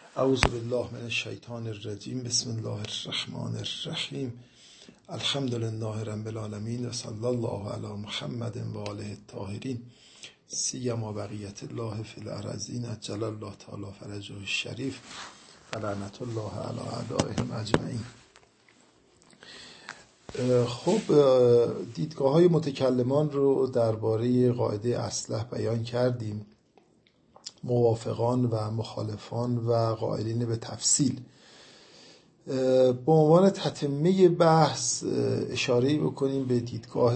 اعوذ بالله من الشیطان الرجیم. بسم الله الرحمن الرحیم. الحمد لله رب العالمین و صلی الله علی محمد و آله الطاهرین سیما بقیت الله فی الارضین عجل الله تعالی فرجه الشریف و لعنت الله علی اعدائهم اجمعین. خب دیدگاه های متکلمان رو درباره قاعده اصلح بیان کردیم، موافقان و مخالفان و قائلین به تفصیل. به عنوان تتمه بحث اشاره بکنیم به دیدگاه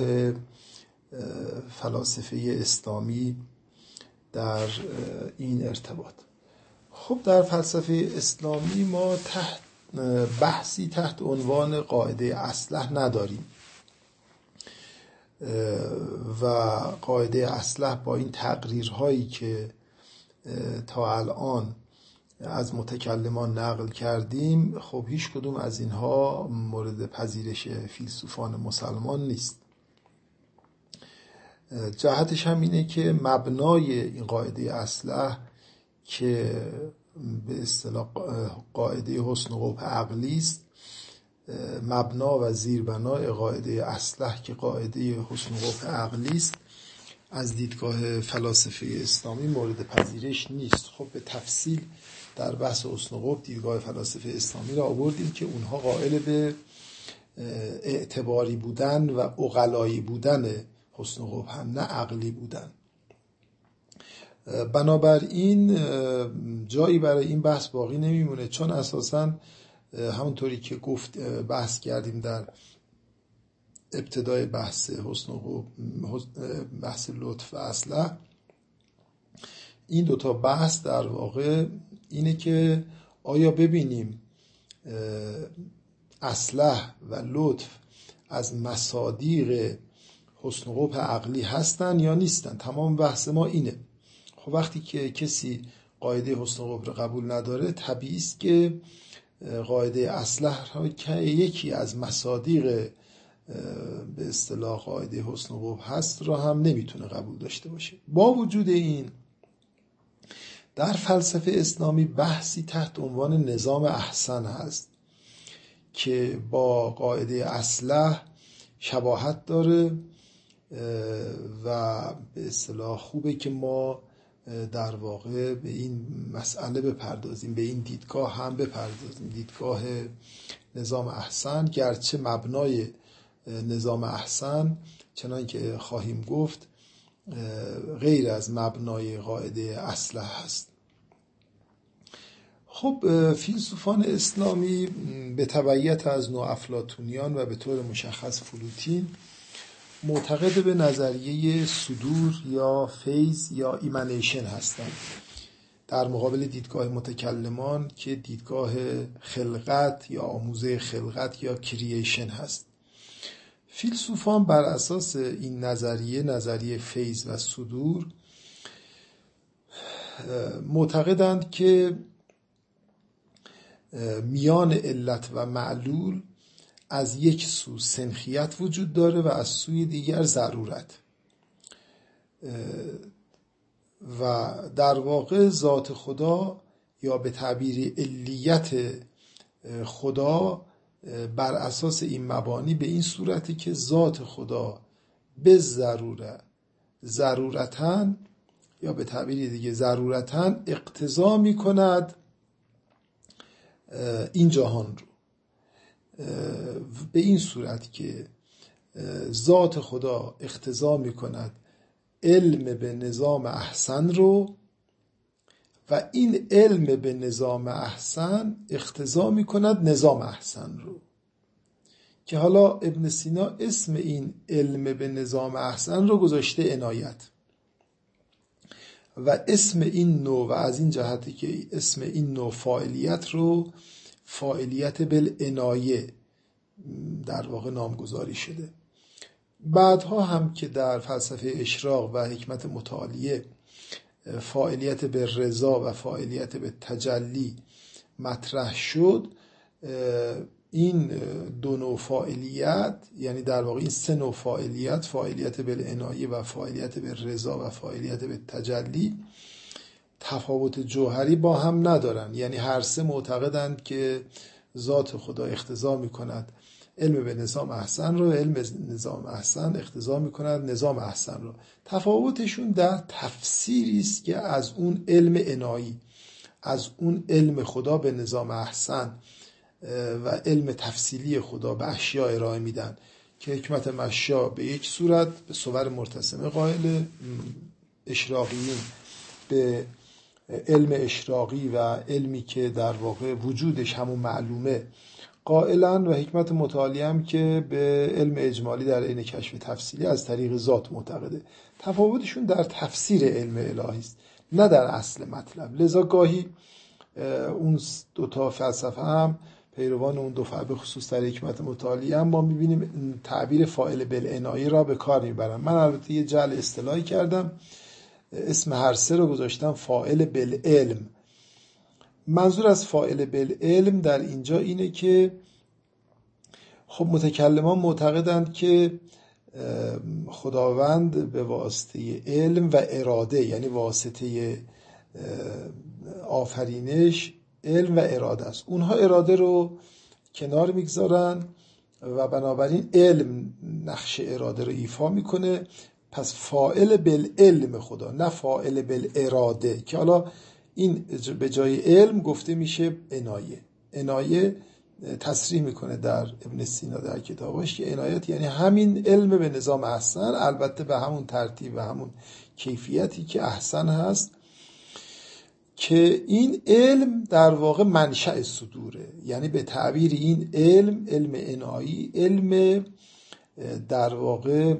فلاسفه اسلامی در این ارتباط. خب در فلسفه اسلامی ما بحثی تحت عنوان قاعده اصلح نداریم و قاعده اصلح با این تقریرهایی که تا الان از متکلمان نقل کردیم، خب هیچ کدوم از اینها مورد پذیرش فیلسوفان مسلمان نیست. جهتش هم اینه که مبنای این قاعده اصلح که به اصطلاح قاعده حسن و قبح عقلی است، مبنا و زیربنای قاعده اصلح که قاعده حسن و قبح عقلی است، از دیدگاه فلاسفه اسلامی مورد پذیرش نیست. خب به تفصیل در بحث حسن و قبح دیدگاه فلاسفه اسلامی را آوردیم که اونها قائل به اعتباری بودن و عقلایی بودن حسن و قبح هم، نه عقلی بودن. بنابراین جایی برای این بحث باقی نمیمونه، چون اساساً همونطوری که بحث کردیم در ابتدای بحث حسن و بحث لطف و اصلح، این دوتا بحث در واقع اینه که آیا ببینیم اصلح و لطف از مصادیق حسن و قبح عقلی هستن یا نیستن. تمام بحث ما اینه. خب وقتی که کسی قاعده حسن و قبح رو قبول نداره، طبیعی است که قاعده اصلح که یکی از مصادیق به اصطلاح قاعده حسن و قبح هست را هم نمیتونه قبول داشته باشه. با وجود این، در فلسفه اسلامی بحثی تحت عنوان نظام احسن هست که با قاعده اصلح شباهت داره و به اصطلاح خوبه که ما در واقع به این مسئله بپردازیم، به این دیدگاه هم بپردازیم. دیدگاه نظام احسن، گرچه مبنای نظام احسن چنان که خواهیم گفت غیر از مبنای قاعده اصلح هست. خب فیلسوفان اسلامی به تبعیت از نوع افلاطونیان و به طور مشخص فلوتین معتقد به نظریه صدور یا فیض یا ایمنیشن هستند، در مقابل دیدگاه متکلمان که دیدگاه خلقت یا آموزه خلقت یا کرییشن هست. فیلسوفان بر اساس این نظریه فیض و صدور معتقدند که میان علت و معلول از یک سو سنخیت وجود داره و از سوی دیگر ضرورت، و در واقع ذات خدا یا به تعبیر علیت خدا بر اساس این مبانی به این صورتی که ذات خدا به ضرورتاً یا به تعبیر دیگه ضرورتاً اقتضا می کند این جهان رو، به این صورت که ذات خدا اقتضا می کند علم به نظام احسن رو و این علم به نظام احسن اقتضا می کند نظام احسن رو، که حالا ابن سینا اسم این علم به نظام احسن رو گذاشته عنایت، و اسم این نوع، و از این جهتی که اسم این نوع فاعلیت رو فاعلیت بالعنایه در واقع نامگذاری شده. بعدها هم که در فلسفه اشراق و حکمت متعالیه فاعلیت به رضا و فاعلیت به تجلی مطرح شد، این دو نوع فاعلیت، یعنی در واقع این سه نوع فاعلیت، فاعلیت بالعنایه و فاعلیت به رضا و فاعلیت به تجلی، تفاوت جوهری با هم ندارن، یعنی هر سه معتقدند که ذات خدا اقتضا میکند علم به نظام احسن رو، علم به نظام احسن اقتضا میکند نظام احسن رو. تفاوتشون در تفسیری است که از اون علم انایی، از اون علم خدا به نظام احسن و علم تفصیلی خدا به اشیاء ارائه میدن که حکمت مشا به یک صورت به صور مرتسمه قائل، اشراقیین به علم اشراقی و علمی که در واقع وجودش همون معلومه قائلن، و حکمت متعالی هم که به علم اجمالی در عین کشف تفصیلی از طریق ذات معتقده. تفاوتشون در تفسیر علم الهی است، نه در اصل مطلب. لذا گاهی اون دوتا فلسفه هم پیروان اون دو به خصوص در حکمت متعالی هم ما میبینیم تعبیر فاعل بالعنایه را به کار میبرن. من البته یه جعل اصطلاحی کردم، اسم هر سه رو گذاشتم فاعل بالعلم. منظور از فاعل بالعلم در اینجا اینه که خب متکلمان معتقدند که خداوند به واسطه علم و اراده، یعنی واسطه آفرینش علم و اراده است، اونها اراده رو کنار میگذارن و بنابراین علم نقش اراده رو ایفا میکنه. پس فاعل بالعلم خدا، نه فاعل بالاراده، که حالا این به جای علم گفته میشه عنایه. عنایه تصریح میکنه در ابن سینا در کتابش که عنایت یعنی همین علم به نظام احسن، البته به همون ترتیب و همون کیفیتی که احسن هست، که این علم در واقع منشأ صدوره. یعنی به تعبیر این علم، علم عنایی، علم در واقع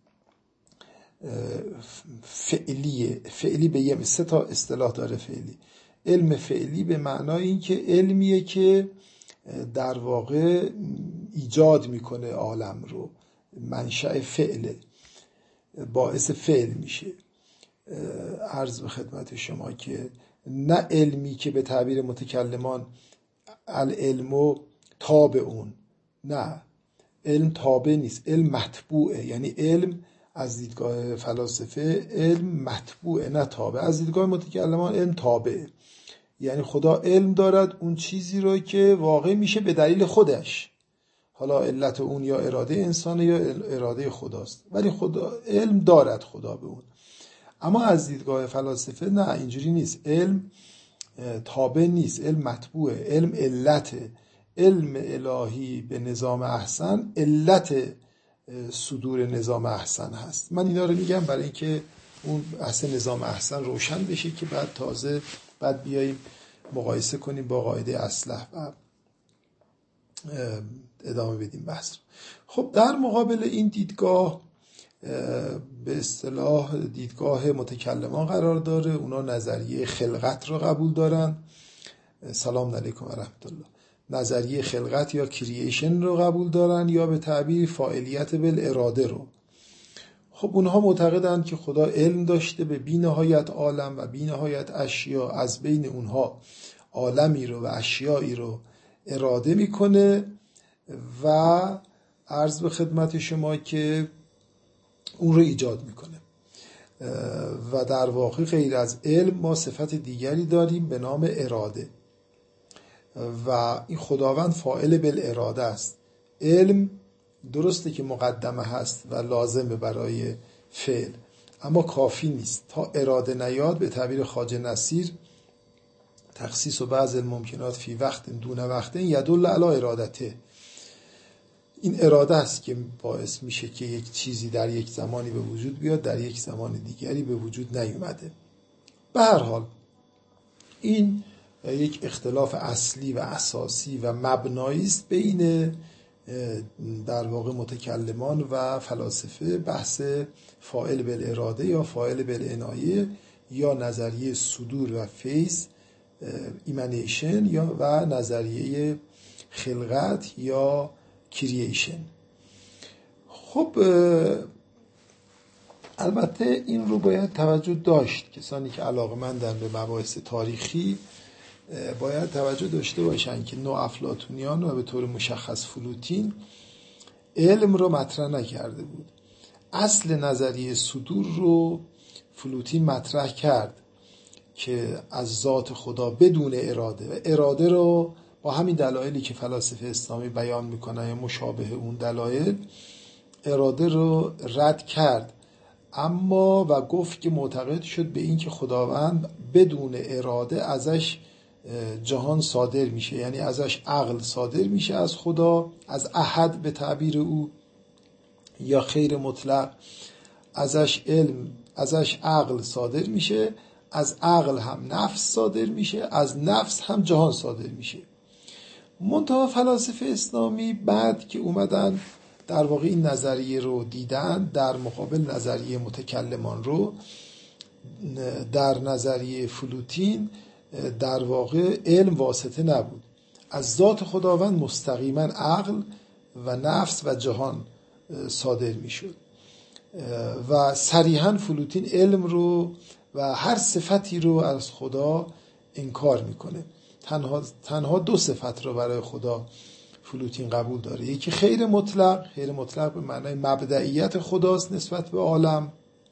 فعلیه. فعلی به یه سه تا اصطلاح داره فعلی. علم فعلی به معنای این که علمیه که در واقع ایجاد میکنه عالم رو، منشأ فعله، باعث فعل میشه. عرض به خدمت شما که نه علمی که به تعبیر متکلمان العلم تابع اون، نه، علم تابع نیست، علم متبوعه. یعنی علم از دیدگاه فلاسفه علم متبوعه نه تابع. از دیدگاه متکلمان علم تابعه، یعنی خدا علم دارد اون چیزی رو که واقع میشه به دلیل خودش، حالا علت اون یا اراده انسانه یا اراده خداست، ولی خدا علم دارد خدا به اون. اما از دیدگاه فلاسفه نه، اینجوری نیست. علم تابع نیست، علم متبوعه، علم علته. علم الهی به نظام احسن علت صدور نظام احسن هست. من اینا رو میگم برای اینکه اون اصل نظام احسن روشن بشه که بعد تازه بعد بیاییم مقایسه کنیم با قاعده اصلح و ادامه بدیم بحث رو. خب در مقابل این دیدگاه به اصطلاح دیدگاه متکلمان قرار داره. اونا نظریه خلقت رو قبول دارن. سلام علیکم و رحمت الله. نظریه خلقت یا کرییشن رو قبول دارن، یا به تعبیر فاعلیت بالاراده رو. خب اونها معتقدند که خدا علم داشته به بی‌نهایت عالم و بی‌نهایت اشیا، از بین اونها عالمی رو و اشیایی رو اراده میکنه و عرض به خدمت شما که اون رو ایجاد میکنه. و در واقع غیر از علم ما صفت دیگری داریم به نام اراده، و این خداوند فاعل بالاراده است. علم درسته که مقدمه هست و لازمه برای فعل، اما کافی نیست. تا اراده نیاد، به تعبیر خواجه نصیر، تخصیص و بعض الممکنات فی وقت دون وقت یدل علی ارادته. این اراده است که باعث میشه که یک چیزی در یک زمانی به وجود بیاد، در یک زمان دیگری به وجود نیومده. به هر حال این یک اختلاف اصلی و اساسی و مبنایی است بین در واقع متکلمان و فلاسفه، بحث فاعل بالاراده یا فاعل بالعنایه یا نظریه صدور و فیض ایمانیشن یا و نظریه خلقت یا کرییشن. خب البته این رو باید توجه داشت، کسانی که علاقه‌مندن به مباحث تاریخی باید توجه داشته باشن که نوافلاطونیان و به طور مشخص فلوتین علم رو مطرح نکرده بود. اصل نظریه صدور رو فلوتین مطرح کرد که از ذات خدا بدون اراده، و اراده رو با همین دلایلی که فلاسفه اسلامی بیان میکنن یا مشابه اون دلایل، اراده رو رد کرد، اما و گفت که معتقد شد به این که خداوند بدون اراده ازش جهان صادر میشه، یعنی ازش عقل صادر میشه از خدا، از احد به تعبیر او یا خیر مطلق، ازش علم، ازش عقل صادر میشه، از عقل هم نفس صادر میشه، از نفس هم جهان صادر میشه. منتها فلاسفه اسلامی بعد که اومدن در واقع این نظریه رو دیدن، در مقابل نظریه متکلمان رو، در نظریه فلوتین در واقع علم واسطه نبود، از ذات خداوند مستقیما عقل و نفس و جهان صادر میشد و صریحا فلوتین علم رو و هر صفتی رو از خدا انکار میکنه. تنها دو صفت رو برای خدا فلوتین قبول داره، یکی خیر مطلق، خیر مطلق به معنای مبدئیت خداست نسبت به عالم،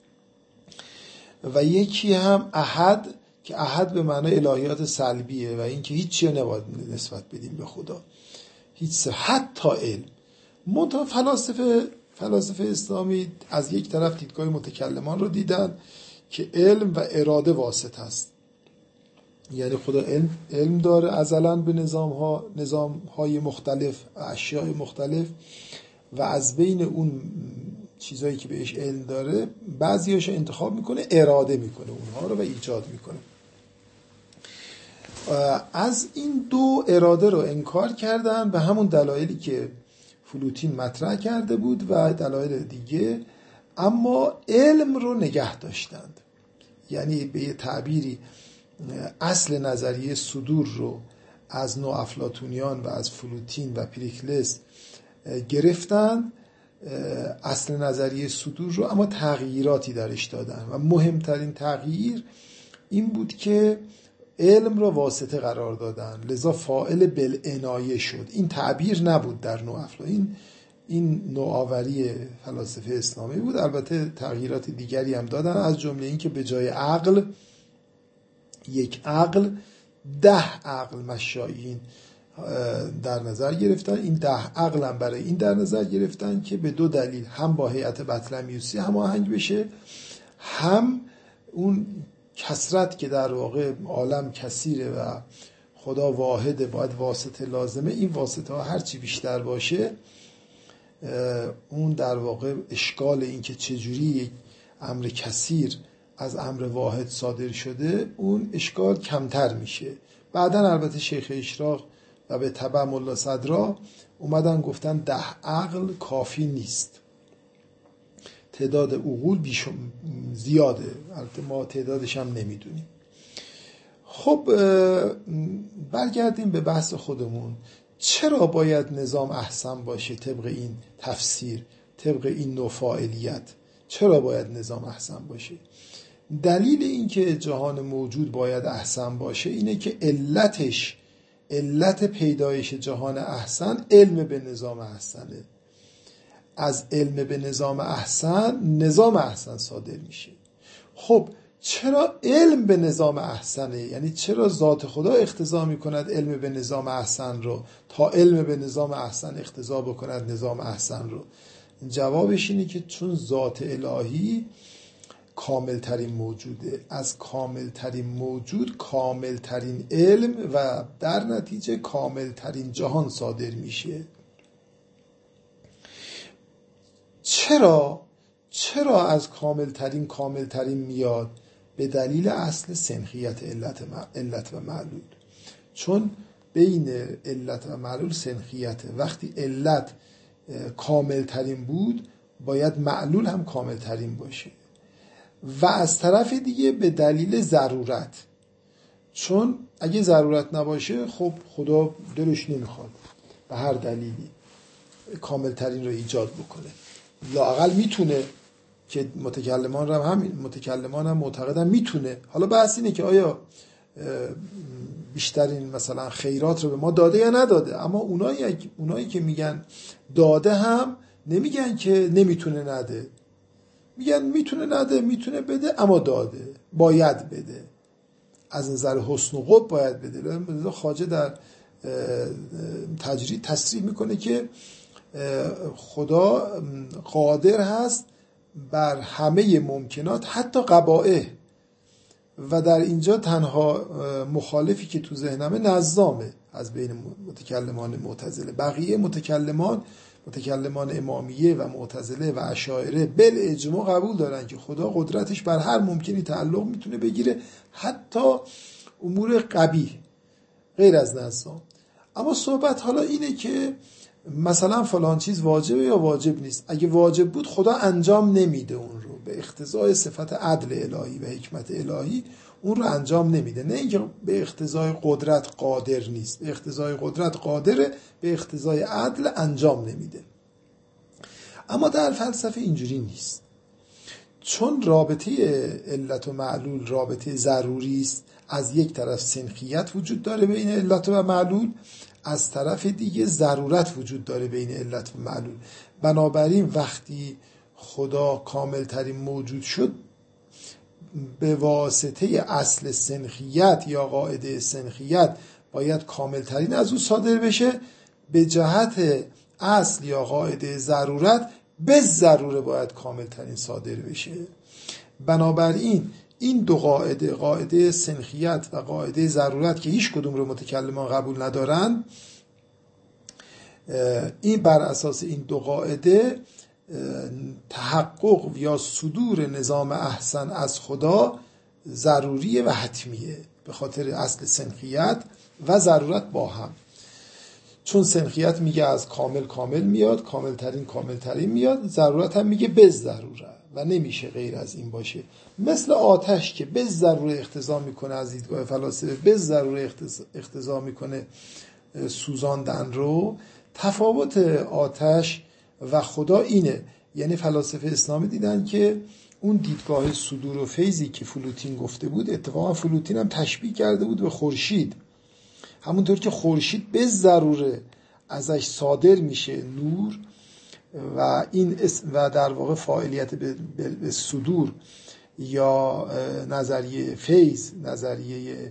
و یکی هم احد که احد به معنای الهیات سلبیه و اینکه هیچ چیزی نباید نسبت بدیم به خدا، هیچ حتی علم. منتها فلاسفه اسلامی از یک طرف دیدگاه متکلمان رو دیدن که علم و اراده واسط است، یعنی خدا علم داره ازلاً به نظام‌های مختلف، اشیاء مختلف، و از بین اون چیزایی که بهش علم داره بعضیاشو انتخاب میکنه، اراده میکنه اونها رو و ایجاد میکنه. از این دو اراده رو انکار کردن به همون دلایلی که فلوتین مطرح کرده بود و دلایل دیگه، اما علم رو نگه داشتند. یعنی به یه تعبیری اصل نظریه صدور رو از نوافلاطونیان و از فلوتین و پریکلس گرفتن، اصل نظریه صدور رو، اما تغییراتی درش دادن و مهمترین تغییر این بود که علم رو واسطه قرار دادن، لذا فاعل بالعنایه شد. این تعبیر نبود در نوافلاطون، این نوآوری فلاسفه اسلامی بود. البته تغییرات دیگری هم دادن، از جمله این که به جای عقل، یک عقل، 10 عقل مشایین در نظر گرفتن. این 10 عقل هم برای این در نظر گرفتن که به دو دلیل، هم با هیئت بطلمیوسی هماهنگ بشه، هم اون کثرت که در واقع عالم کثیره و خدا واحده، باید واسطه لازمه، این واسطه ها هرچی بیشتر باشه اون در واقع اشکال این که چجوری یک امر کثیر از امر واحد صادر شده، اون اشکال کمتر میشه. بعدن البته شیخ اشراق و به تبع ملا صدرا اومدن گفتن 10 عقل کافی نیست، تعداد عقول زیاده، البته ما تعدادش هم نمیدونیم. خب برگردیم به بحث خودمون. چرا باید نظام احسن باشه؟ طبق این تفسیر، طبق این نوع فاعلیت چرا باید نظام احسن باشه؟ دلیل این که جهان موجود باید احسن باشه اینه که علت پیدایش جهان احسن علم به نظام احسنه. از علم به نظام احسن صادر میشه. خب چرا علم به نظام احسنه؟ یعنی چرا ذات خدا اقتضا میکند علم به نظام احسن رو تا علم به نظام احسن اقتضا بکند نظام احسن رو؟ جوابش اینه که چون ذات الهی کامل ترین موجوده، از کامل ترین موجود کامل ترین علم و در نتیجه کامل ترین جهان صادر میشه. چرا از کامل ترین میاد؟ به دلیل اصل سنخیت علت و معلول. چون بین علت و معلول سنخیته. وقتی علت کامل ترین بود باید معلول هم کامل ترین باشه. و از طرف دیگه به دلیل ضرورت، چون اگه ضرورت نباشه خب خدا دلش نمیخواد به هر دلیلی کامل ترین رو ایجاد بکنه. لااقل میتونه، که متکلمان هم معتقدن میتونه. حالا بحث اینه که آیا بیشترین مثلا خیرات رو به ما داده یا نداده، اما اونایی که میگن داده هم نمیگن که نمیتونه نده، میگن میتونه نده، میتونه بده، اما داده، باید بده. از نظر حسن و قبح باید بده. خواجه در تجرید تصریح میکنه که خدا قادر هست بر همه ممکنات حتی قبائح، و در اینجا تنها مخالفی که تو ذهنمه نظامه از بین متکلمان معتزله. بقیه متکلمان امامیه و معتزله و اشاعره بالاجماع قبول دارن که خدا قدرتش بر هر ممکنی تعلق میتونه بگیره، حتی امور قبیح غیر از نظام. اما صحبت حالا اینه که مثلا فلان چیز واجبه یا واجب نیست. اگه واجب بود خدا انجام نمیده اون رو، به اقتضای صفت عدل الهی و حکمت الهی اون رو انجام نمیده. نه اینکه به اقتضای قدرت قادر نیست، به اقتضای قدرت قادره، به اقتضای عدل انجام نمیده. اما در فلسفه اینجوری نیست، چون رابطه علت و معلول رابطه ضروری است. از یک طرف سنخیت وجود داره بین علت و معلول، از طرف دیگه ضرورت وجود داره بین علت و معلول. بنابراین وقتی خدا کامل ترین موجود شد، به واسطه اصل سنخیت یا قاعده سنخیت باید کامل ترین از او صادر بشه، به جهت اصل یا قاعده ضرورت به ضروره باید کامل ترین صادر بشه. بنابراین این دو قاعده، قاعده سنخیت و قاعده ضرورت که هیچ کدوم رو متکلمان قبول ندارن، این بر اساس این دو قاعده تحقق یا صدور نظام احسن از خدا ضروریه و حتمیه، به خاطر اصل سنخیت و ضرورت با هم. چون سنخیت میگه از کامل میاد، کامل ترین میاد، ضرورت هم میگه به ضروره و نمیشه غیر از این باشه. مثل آتش که به ضروره اقتضا میکنه، از دیدگاه فلاسفه به ضروره اقتضا میکنه سوزاندن رو. تفاوت آتش و خدا اینه، یعنی فلاسفه اسلامی دیدن که اون دیدگاه صدور و فیضی که فلوتین گفته بود، اتفاقا فلوتین هم تشبیه کرده بود به خورشید. همونطور که خورشید به ضروره ازش صادر میشه نور و این و در واقع فاعلیت به صدور یا نظریه فیض، نظریه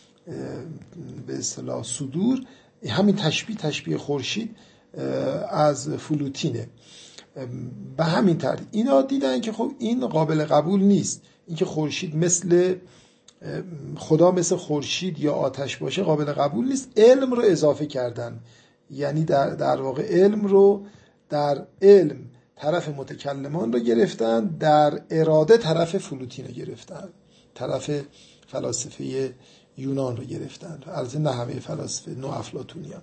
به اصطلاح صدور، همین تشبیه خورشید از فلوتینه. به همین طریق اینا دیدن که خب این قابل قبول نیست، اینکه خورشید مثل خدا مثل خورشید یا آتش باشه قابل قبول نیست. علم رو اضافه کردن، یعنی در واقع علم رو در علم طرف متکلمان رو گرفتن، در اراده طرف فلوتین رو گرفتن، طرف فلاسفه یونان رو گرفتن، البته نه همه فلاسفه، نو افلاطونیان.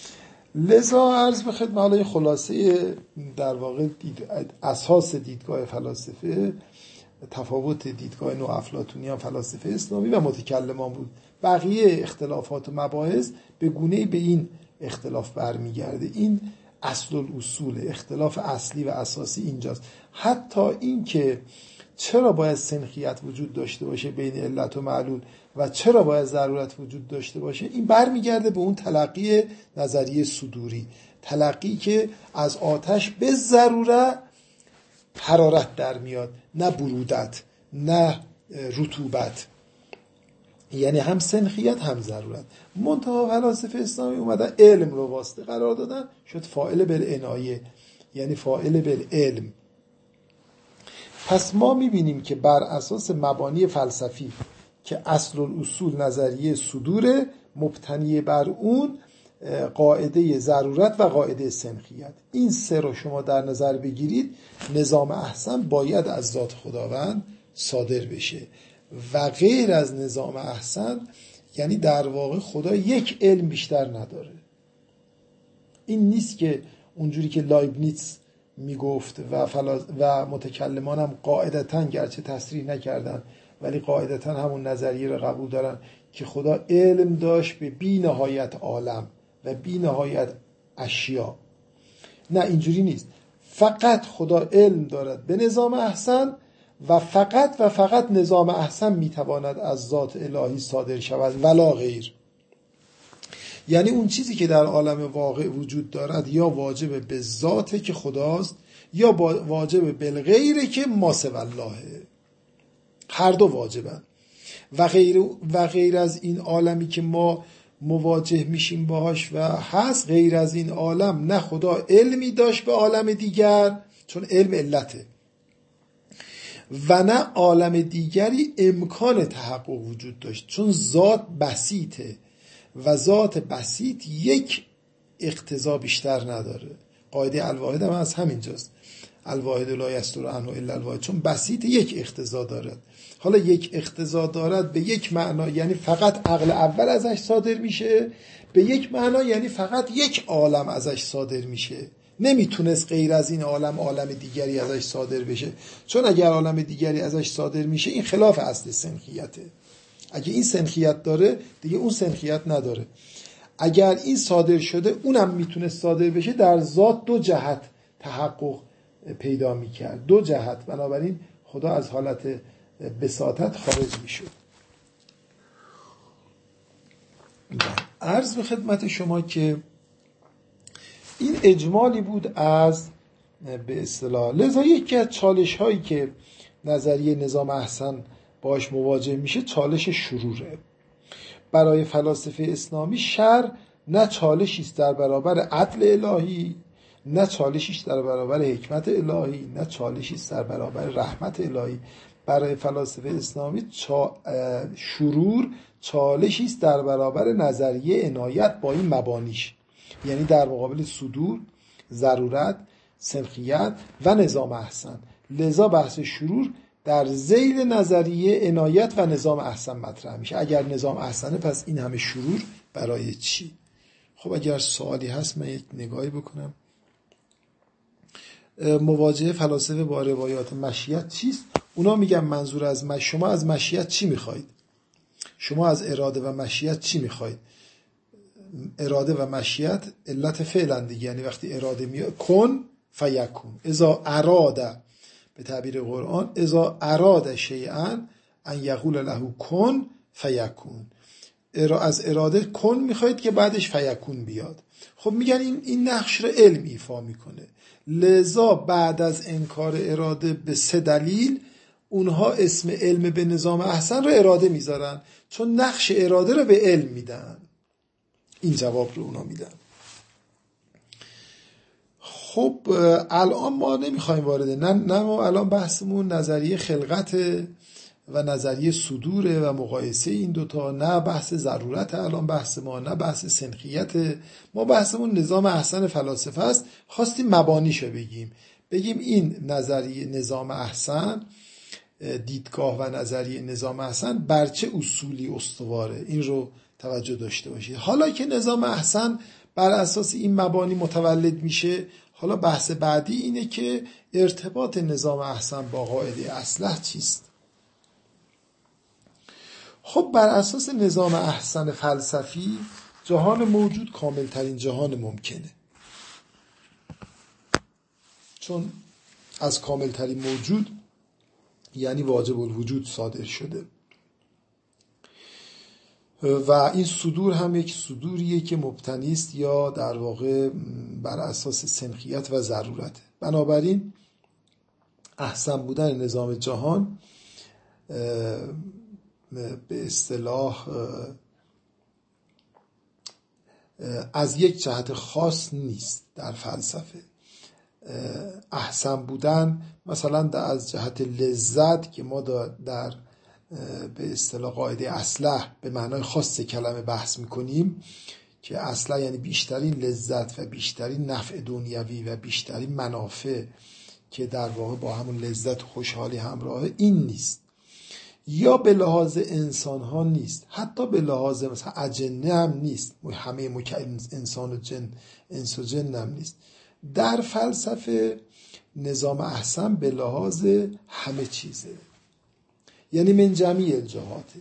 لذا عرض به خدمت خلاصه در واقع اساس دیدگاه فلاسفه تفاوت دیدگاه نو افلاطونیان فلاسفه اسلامی و متکلمان بود. بقیه اختلافات و مباحث به گونه‌ای به این اختلاف برمیگرده. این اصل الاصول، اختلاف اصلی و اساسی اینجاست. حتی این که چرا باید سنخیت وجود داشته باشه بین علت و معلول و چرا باید ضرورت وجود داشته باشه، این برمیگرده به اون تلقی نظریه صدوری، تلقی که از آتش به ضرورت حرارت در میاد، نه برودت، نه رطوبت، یعنی هم سنخیت هم ضرورت. منتها فلاسفه اسلامی اومدن علم رو واسطه قرار دادن، شد فاعل بالعنایه، یعنی فاعل بالعلم. پس ما میبینیم که بر اساس مبانی فلسفی که اصل الاصول نظریه صدور، مبتنی بر اون قاعده ضرورت و قاعده سنخیت، این سه رو شما در نظر بگیرید، نظام احسن باید از ذات خداوند صادر بشه و غیر از نظام احسن یعنی در واقع خدا یک علم بیشتر نداره. این نیست که اونجوری که لایبنیتس میگفت و متکلمان هم قاعدتاً گرچه تصریح نکردن ولی قاعدتاً همون نظریه رو قبول دارن که خدا علم داشت به بی نهایت عالم و بی نهایت اشیا. نه، اینجوری نیست. فقط خدا علم دارد به نظام احسن و فقط نظام احسن میتواند از ذات الهی صادر شود ولا غیر. یعنی اون چیزی که در عالم واقع وجود دارد یا واجب به ذاته که خداست یا واجب بالغیره که ما سوی اللهه. هر دو واجبن و غیر از این عالمی که ما مواجه میشیم باهاش و هست، غیر از این عالم نه خدا علمی داشت به عالم دیگر، چون علم علته، و نه عالم دیگری امکان تحقق وجود داشت، چون ذات بسیطه و ذات بسیط یک اقتضا بیشتر نداره. قاعده الواحد هم از همینجاست، الواحد لا یصدر عنه الا الواحد، چون بسیط یک اقتضا دارد. حالا یک اقتضا دارد به یک معنا یعنی فقط عقل اول ازش صادر میشه، به یک معنا یعنی فقط یک عالم ازش صادر میشه. نمیتونست غیر از این عالم دیگری ازش صادر بشه، چون اگر عالم دیگری ازش صادر میشه این خلاف اصل سنخیته. اگه این سنخیت داره دیگه اون سنخیت نداره. اگر این صادر شده اونم میتونه صادر بشه، در ذات دو جهت تحقق پیدا میکرد، دو جهت. بنابراین خدا از حالت بساطت خارج میشد. عرض به خدمت شما که این اجمالی بود از به اصطلاح. لذا یکی از چالش هایی که نظریه نظام احسن باش مواجه میشه چالش شروره. برای فلاسفه اسلامی شر نه چالشی است در برابر عدل الهی، نه چالشی است در برابر حکمت الهی، نه چالشی است در برابر رحمت الهی. برای فلاسفه اسلامی شرور چالشی است در برابر نظریه عنایت با این مبانیش، یعنی در مقابل صدور، ضرورت، سنخیت و نظام احسن. لذا بحث شرور در ذیل نظریه عنایت و نظام احسن مطرح میشه. اگر نظام احسنه پس این همه شرور برای چی؟ خب اگر سوالی هست من یک نگاهی بکنم. مواجهه فلاسفه با روایات مشیت چیست؟ اونا میگن منظور از شما از مشیت چی میخواید؟ شما از اراده و مشیت چی میخواید؟ اراده و مشیت علت فعلن دیگه، یعنی وقتی اراده میاد کن فیکون، اذا اراده به تعبیر قرآن اذا اراده شیئا ان یقول له کن فیکون. از اراده کن میخواید که بعدش فیکون بیاد. خب میگن این نقش رو علم ایفا میکنه. لذا بعد از انکار اراده به 3 دلیل اونها اسم علم به نظام احسن رو اراده میذارن، چون نقش اراده رو به علم میدن. این جواب رو اونا میدن. خب الان ما نمیخوایم وارده، نه ما الان بحثمون نظریه خلقت و نظریه صدوره و مقایسه این دوتا، نه بحث ضرورت الان بحث ما، نه بحث سنخیت ما. بحثمون نظام احسن فلاسفه است. خواستیم مبانیشو بگیم این نظریه نظام احسن، دیدگاه و نظریه نظام احسن بر چه اصولی استواره، این رو توجه داشته باشید. حالا که نظام احسن بر اساس این مبانی متولد میشه، حالا بحث بعدی اینه که ارتباط نظام احسن با قاعده اصلح چیست؟ خب بر اساس نظام احسن فلسفی جهان موجود کاملترین جهان ممکنه، چون از کاملترین موجود یعنی واجب الوجود صادر شده و این صدور هم یک صدوریه که مبتنی است یا در واقع بر اساس سنخیت و ضرورت. بنابراین احسن بودن نظام جهان به اصطلاح از یک جهت خاص نیست در فلسفه. احسن بودن مثلا از جهت لذت که ما در به اصطلاح قاعده اصلح به معنای خاص کلمه بحث میکنیم که اصلح یعنی بیشترین لذت و بیشترین نفع دنیوی و بیشترین منافع که در واقع با همون لذت و خوشحالی همراهه، این نیست. یا به لحاظ انسان ها نیست، حتی به لحاظ مثلا اجنه هم نیست، همه انسان و جن، انس و جن هم نیست. در فلسفه نظام احسن به لحاظ همه چیزه، یعنی من جمیع الجهاته.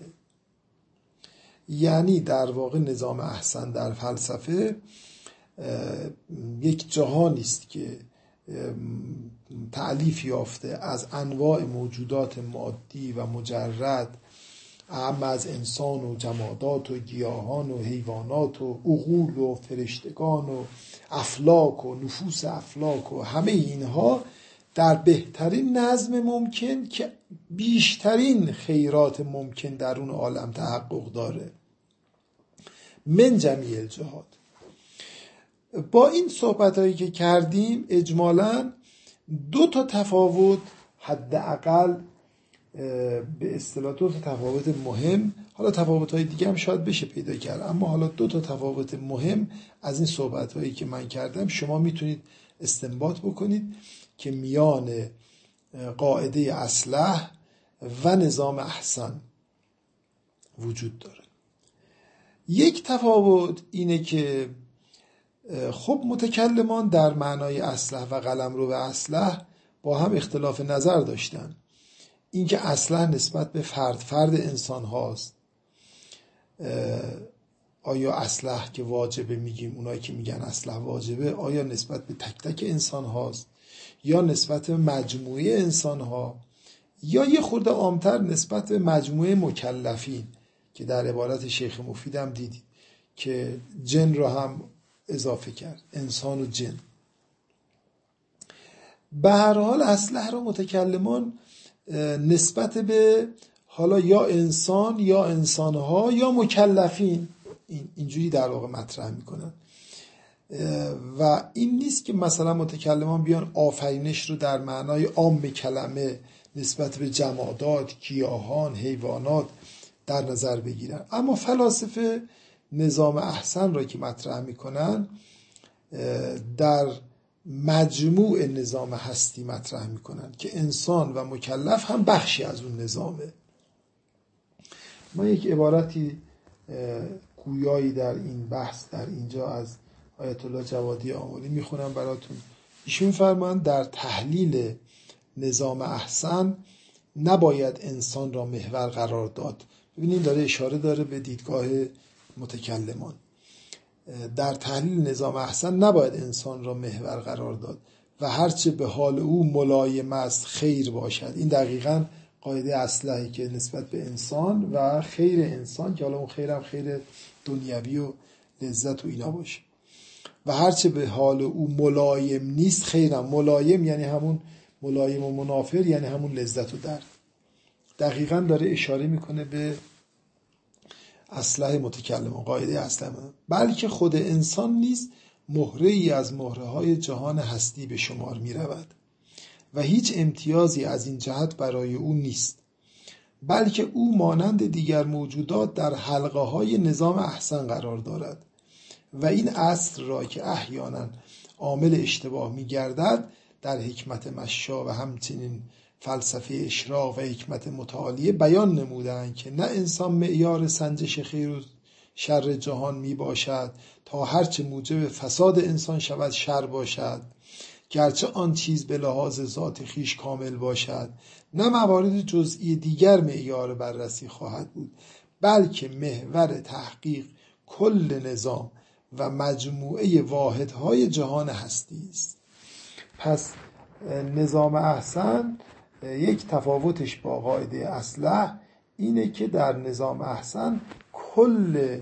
یعنی در واقع نظام احسن در فلسفه یک جهانی است که تألیف یافته از انواع موجودات مادی و مجرد، اما از انسان و جمادات و گیاهان و حیوانات و عقول و فرشتگان و افلاک و نفوس افلاک و همه اینها در بهترین نظم ممکن که بیشترین خیرات ممکن در اون عالم تحقق داره من جمیع الجهات. با این صحبتایی که کردیم اجمالاً 2 تفاوت حداقل به اصطلاح 2 تفاوت مهم، حالا تفاوت‌های دیگه هم شاید بشه پیدا کرد، اما حالا 2 تفاوت مهم از این صحبت‌هایی که من کردم شما میتونید استنباط بکنید که میان قاعده اصلح و نظام احسن وجود داره. یک تفاوت اینه که خب متکلمان در معنای اصلح و قلمرو اصلح با هم اختلاف نظر داشتن. اینکه اصلح نسبت به فرد انسان هاست، آیا اصلح که واجبه میگیم، اونایی که میگن اصلح واجبه، آیا نسبت به تک تک انسان هاست یا نسبت به مجموعه انسان ها، یا یه خورده عامتر نسبت به مجموعه مکلفین که در عبارت شیخ مفید هم دیدید که جن رو هم اضافه کرد، انسان و جن. به هر حال اصلح رو متکلمان نسبت به حالا یا انسان یا انسانها یا مکلفین اینجوری در واقع مطرح میکنن و این نیست که مثلا متکلمان بیان آفرینش رو در معنای عام کلمه نسبت به جمادات، گیاهان، حیوانات در نظر بگیرن. اما فلاسفه نظام احسن را که مطرح میکنن در مجموع نظام هستی مطرح میکنن که انسان و مکلف هم بخشی از اون نظامه. ما یک عبارتی گویایی در این بحث در اینجا از آیت الله جوادی آملی میخونم براتون. ایشون فرمایند در تحلیل نظام احسن نباید انسان را محور قرار داد. ببینید داره اشاره داره به دیدگاه متکلمان. در تحلیل نظام احسن نباید انسان را محور قرار داد و هرچه به حال او ملایم است خیر باشد. این دقیقاً قاعده اصلحی که نسبت به انسان و خیر انسان، که حالا اون خیر هم خیر دنیوی و لذت و اینا باشه، و هرچه به حال او ملایم نیست خیرم. ملایم یعنی همون ملایم و منافر، یعنی همون لذت و درد. دقیقاً داره اشاره میکنه به اصلح متکلم و قاعده اصلح، بلکه خود انسان نیز مهره ای از مهره های جهان هستی به شمار می رود و هیچ امتیازی از این جهت برای او نیست، بلکه او مانند دیگر موجودات در حلقه های نظام احسن قرار دارد و این اصل را که احیانا عامل اشتباه می گردد در حکمت مشا و همچنین فلسفه اشراق و حکمت متعالیه بیان نمودند که نه انسان معیار سنجش خیر و شر جهان می باشد تا هرچه موجب فساد انسان شود شر باشد، گرچه آن چیز به لحاظ ذات خیش کامل باشد، نه موارد جزئی دیگر معیار بررسی خواهد بود، بلکه محور تحقیق کل نظام و مجموعه واحدهای جهان هستی است. پس نظام احسن یک تفاوتش با قاعده اصلح اینه که در نظام احسن کل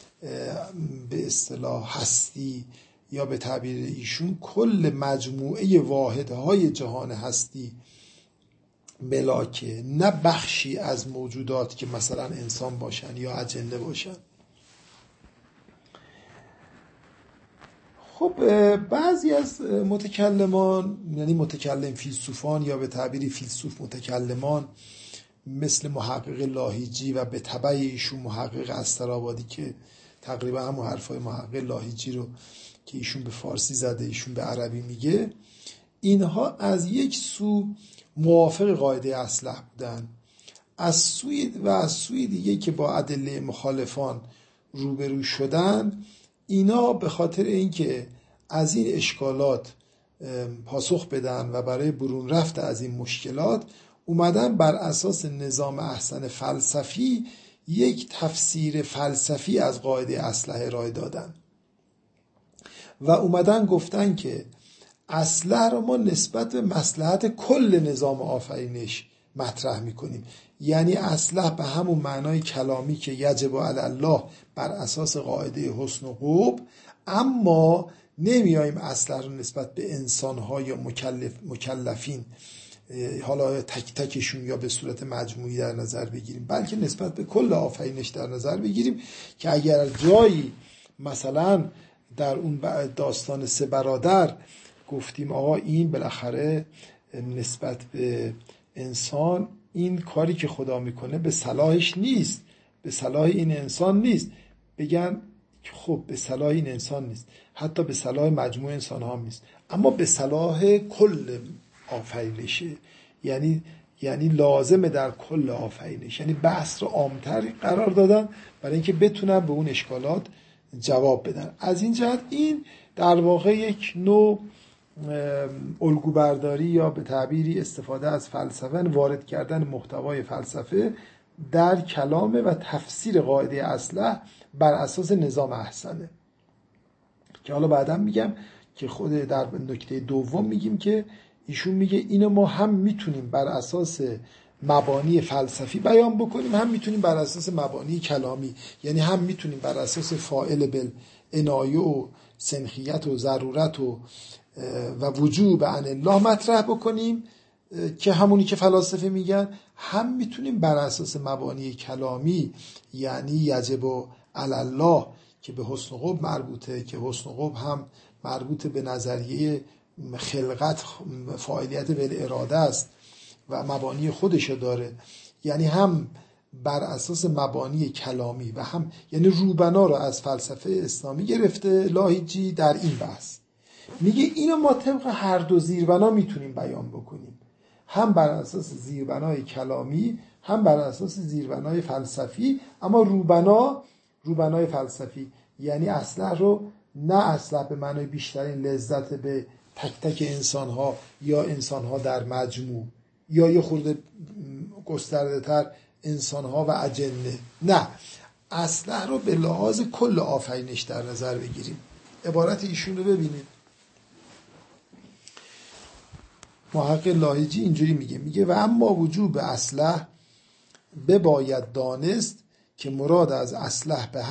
به اصطلاح هستی یا به تعبیر ایشون کل مجموعه واحدهای جهان هستی ملاکه، نه بخشی از موجودات که مثلا انسان باشن یا اجنه باشن. خب بعضی از متکلمان، یعنی متکلم فیلسوفان یا به تعبیری فیلسوف متکلمان، مثل محقق لاهیجی و به تبع ایشون محقق استرآبادی که تقریبا همون حرفای محقق لاهیجی رو که ایشون به فارسی زده ایشون به عربی میگه، اینها از یک سو موافق قاعده اصلح بودن، از سوی دیگه که با ادله مخالفان روبرو شدن، اینا به خاطر اینکه از این اشکالات پاسخ بدن و برای برون رفت از این مشکلات اومدن بر اساس نظام احسن فلسفی یک تفسیر فلسفی از قاعده اصلح ارائه دادن و اومدن گفتن که اصلح رو ما نسبت به مصلحت کل نظام آفرینش مطرح میکنیم. یعنی اصلح به همون معنای کلامی که یجب علی الله بر اساس قاعده حسن و قبح، اما نمیاییم اصلح رو نسبت به انسان‌ها یا مکلفین حالا تک تکشون یا به صورت مجموعی در نظر بگیریم، بلکه نسبت به کل آفرینش در نظر بگیریم که اگر جایی مثلا در اون داستان سه برادر گفتیم آقا این بالاخره نسبت به انسان این کاری که خدا میکنه به صلاحش نیست، به صلاح این انسان نیست، بگن خب به صلاح این انسان نیست، حتی به صلاح مجموع انسان ها نیست، اما به صلاح کل آفرینشه، یعنی لازمه در کل آفرینش، یعنی بحث رو عامتر قرار دادن برای اینکه بتونن به اون اشکالات جواب بدن. از این جهت این در واقع یک نوع الگوبرداری یا به تعبیری استفاده از فلسفه، وارد کردن محتوای فلسفه در کلام و تفسیر قاعده اصلح بر اساس نظام احسنه، که حالا بعدم میگم که خود در نکته دوم میگیم که ایشون میگه اینو ما هم میتونیم بر اساس مبانی فلسفی بیان بکنیم، هم میتونیم بر اساس مبانی کلامی، یعنی هم میتونیم بر اساس فاعل بالعنایه و سنخیت و ضرورت و وجوب عن الله مطرح بکنیم که همونی که فلاسفه میگن، هم میتونیم بر اساس مبانی کلامی یعنی یجب علی الله که به حسن قبح مربوطه، که حسن قبح هم مربوط به نظریه خلقت فاعلیت بالاراده است و مبانی خودشو داره، یعنی هم بر اساس مبانی کلامی و هم یعنی روبنا رو از فلسفه اسلامی گرفته لاهیجی در این بحث. میگه اینو ما طبق هر دو زیربنا میتونیم بیان بکنیم، هم بر اساس زیربنای کلامی هم بر اساس زیربنای فلسفی، اما روبنای فلسفی یعنی اصلح رو نه اصلح به معنای بیشترین لذت به تک تک انسان‌ها یا انسان‌ها در مجموع یا یه خورده گسترده‌تر انسان‌ها و اجنه، نه، اصلح رو به لحاظ کل آفرینش در نظر بگیریم. عبارت ایشون رو ببینید، محقق لاهیجی اینجوری میگه و اما وجوب اصلح بباید دانست که مراد از اصلح به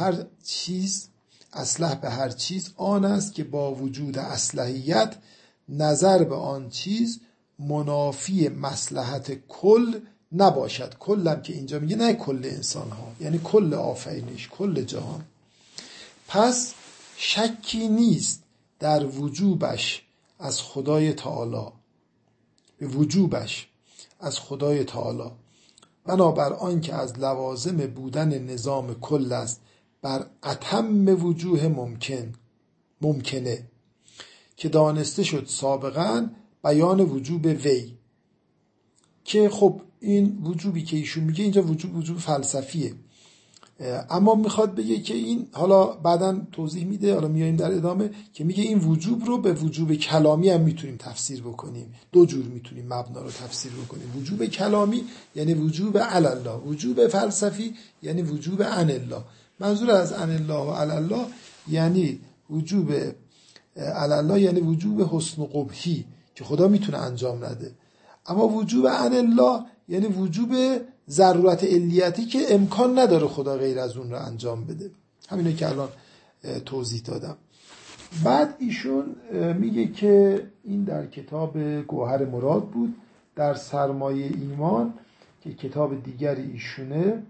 هر چیز آن است که با وجود اصلحیت نظر به آن چیز منافی مصلحت کل نباشد. کلم که اینجا میگه نه کل انسان ها، یعنی کل آفرینش، کل جهان. پس شکی نیست در وجوبش از خدای تعالی، به وجوبش از خدای تعالی، بنابر آن که از لوازم بودن نظام کل است بر اتم وجوه ممکنه که دانسته شد سابقا بیان وجوب وی، که خب این وجوبی که ایشون میگه اینجا وجوب فلسفیه، اما میخواد بگه که این حالا بعداً توضیح میده، حالا میایم در ادامه که میگه این وجوب رو به وجوب کلامی هم میتونیم تفسیر بکنیم، دو جور میتونیم مبنا رو تفسیر بکنیم، وجوب کلامی یعنی وجوب علی الله، وجوب فلسفی یعنی وجوب عن الله. منظور از عن الله و علی الله یعنی وجوب علی الله یعنی وجوب حسن و قبحی که خدا میتونه انجام نده، اما وجوب عن الله یعنی وجوب ضرورت علیتی که امکان نداره خدا غیر از اون رو انجام بده. همینه که الان توضیح دادم. بعد ایشون میگه که این در کتاب گوهر مراد بود، در سرمایه ایمان که کتاب دیگری ایشونه،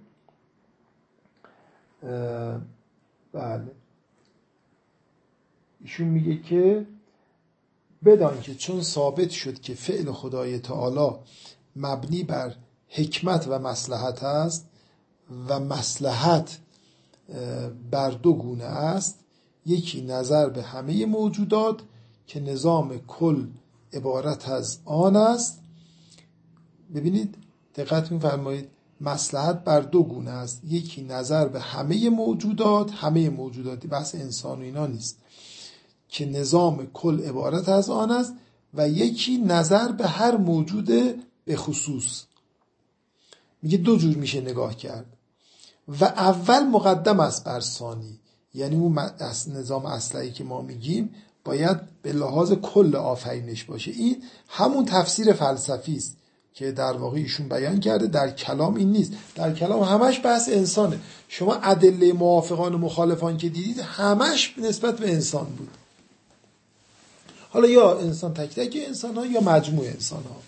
بله، ایشون میگه که بدان که چون ثابت شد که فعل خدای تعالی مبنی بر حکمت و مصلحت است و مصلحت بر دو گونه است، یکی نظر به همه موجودات که نظام کل عبارت از آن است. ببینید دقت می‌فرمایید، مصلحت بر دو گونه است، یکی نظر به همه موجودات بحث انسان و اینا نیست، که نظام کل عبارت از آن است، و یکی نظر به هر موجود به خصوص. میگه دو جور میشه نگاه کرد و اول مقدم است بر ثانی، یعنی اون نظام اصلی که ما میگیم باید به لحاظ کل آفرینش باشه. این همون تفسیر فلسفی است که در واقع ایشون بیان کرده در کلام این نیست. در کلام همش بحث انسانه. شما ادله موافقان و مخالفان که دیدید همش نسبت به انسان بود. حالا یا انسان تک تک انسان ها یا مجموع انسان ها.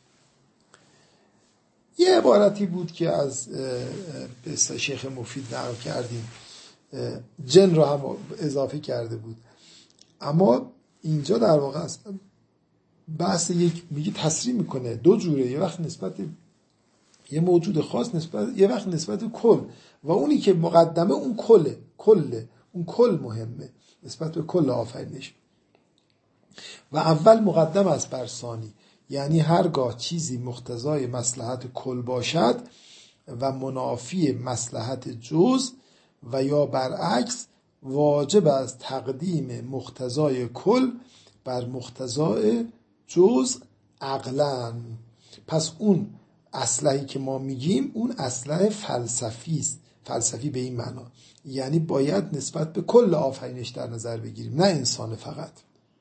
یه عبارتی بود که از شیخ مفید نقل کردیم، جن رو هم اضافه کرده بود، اما اینجا در واقع اصلا بحث یک میگه تصریح میکنه دو جوره، یه وقت نسبت یه موجود خاص، یه وقت نسبت کل، و اونی که مقدمه اون کله اون کل مهمه نسبت به کل آفرینش، و اول مقدم است بر ثانی، یعنی هرگاه چیزی مقتضای مصلحت کل باشد و منافی مصلحت جز و یا برعکس، واجب است تقدیم مقتضای کل بر مقتضای جز عقلاً. پس اون اصلحی که ما میگیم اون اصلح فلسفی است. فلسفی به این معنا یعنی باید نسبت به کل آفرینش در نظر بگیریم، نه انسان فقط.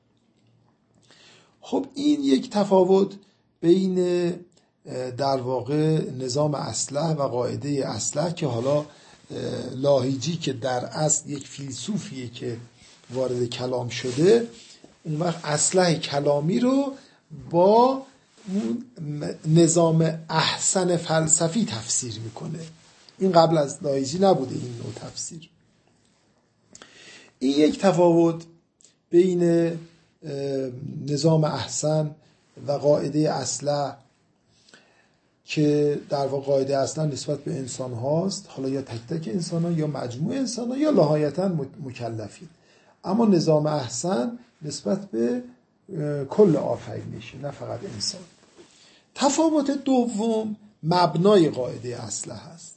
خب این یک تفاوت بین در واقع نظام اصلح و قاعده اصلح که حالا لاهیجی که در اصل یک فیلسوفیه که وارد کلام شده، اون وقت اصلح کلامی رو با نظام احسن فلسفی تفسیر میکنه. این قبل از لاهیجی نبوده این نوع تفسیر. این یک تفاوت بین نظام احسن و قاعده اصلح که در واقع قاعده اصلا نسبت به انسان هاست، حالا یا تک تک انسان ها یا مجموع انسان ها یا نهایتا مکلفین، اما نظام احسن نسبت به کل آفرینشه نه فقط انسان. تفاوت دوم مبنای قاعده اصلح هست.